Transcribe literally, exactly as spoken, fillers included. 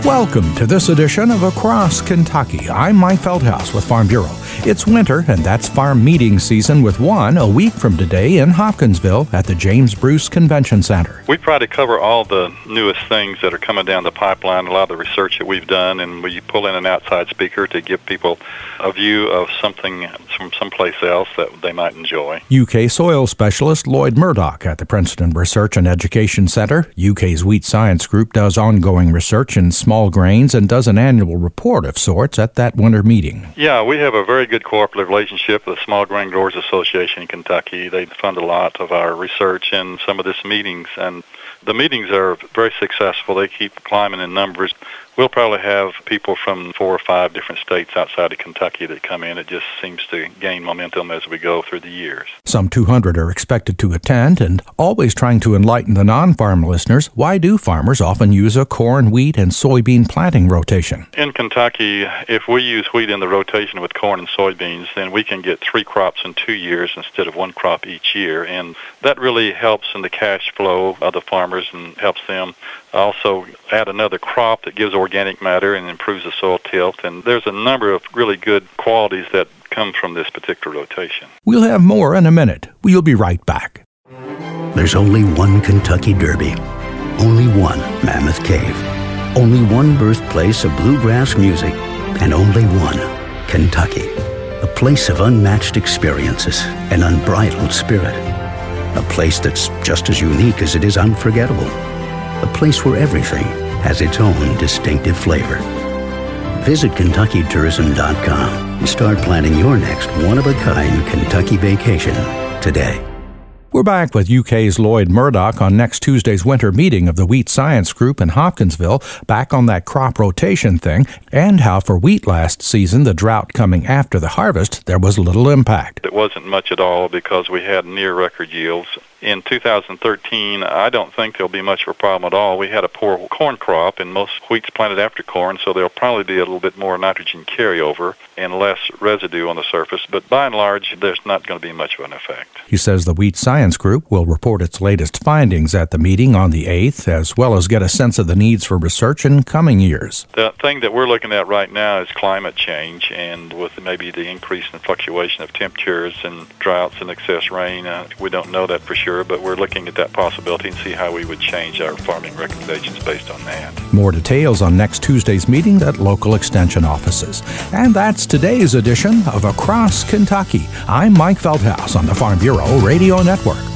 Welcome to this edition of Across Kentucky. I'm Mike Feldhaus with Farm Bureau. It's winter, and that's farm meeting season with one a week from today in Hopkinsville at the James Bruce Convention Center. We try to cover all the newest things that are coming down the pipeline, a lot of the research that we've done, and we pull in an outside speaker to give people a view of something from someplace else that they might enjoy. U K soil specialist Lloyd Murdoch at the Princeton Research and Education Center. U K's Wheat Science Group does ongoing research in small grains and does an annual report of sorts at that winter meeting. Yeah, we have a very good cooperative relationship with the Small Grain Growers Association in Kentucky. They fund a lot of our research and some of these meetings, and the meetings are very successful. They keep climbing in numbers. We'll probably have people from four or five different states outside of Kentucky that come in. It just seems to gain momentum as we go through the years. Some two hundred are expected to attend, and always trying to enlighten the non-farm listeners, why do farmers often use a corn, wheat, and soybean planting rotation? In Kentucky, if we use wheat in the rotation with corn and soybeans, then we can get three crops in two years instead of one crop each year, and that really helps in the cash flow of the farmers and helps them also add another crop that gives organic matter and improves the soil tilth. And there's a number of really good qualities that come from this particular rotation. We'll have more in a minute. We'll be right back. There's only one Kentucky Derby, only one Mammoth Cave, only one birthplace of bluegrass music, and only one Kentucky, a place of unmatched experiences and unbridled spirit, a place that's just as unique as it is unforgettable. A place where everything has its own distinctive flavor. Visit Kentucky Tourism dot com and start planning your next one-of-a-kind Kentucky vacation today. We're back with U K's Lloyd Murdoch on next Tuesday's winter meeting of the Wheat Science Group in Hopkinsville, back on that crop rotation thing, and how for wheat last season, the drought coming after the harvest, there was little impact. It wasn't much at all because we had near record yields. In two thousand thirteen, I don't think there'll be much of a problem at all. We had a poor corn crop, and most wheat's planted after corn, so there'll probably be a little bit more nitrogen carryover and less residue on the surface. But by and large, there's not going to be much of an effect. He says the Wheat Science Group will report its latest findings at the meeting on the eighth, as well as get a sense of the needs for research in coming years. The thing that we're looking at right now is climate change, and with maybe the increase in fluctuation of temperatures and droughts and excess rain, uh, we don't know that for sure. But we're looking at that possibility and see how we would change our farming recommendations based on that. More details on next Tuesday's meeting at local extension offices. And that's today's edition of Across Kentucky. I'm Mike Feldhaus on the Farm Bureau Radio Network.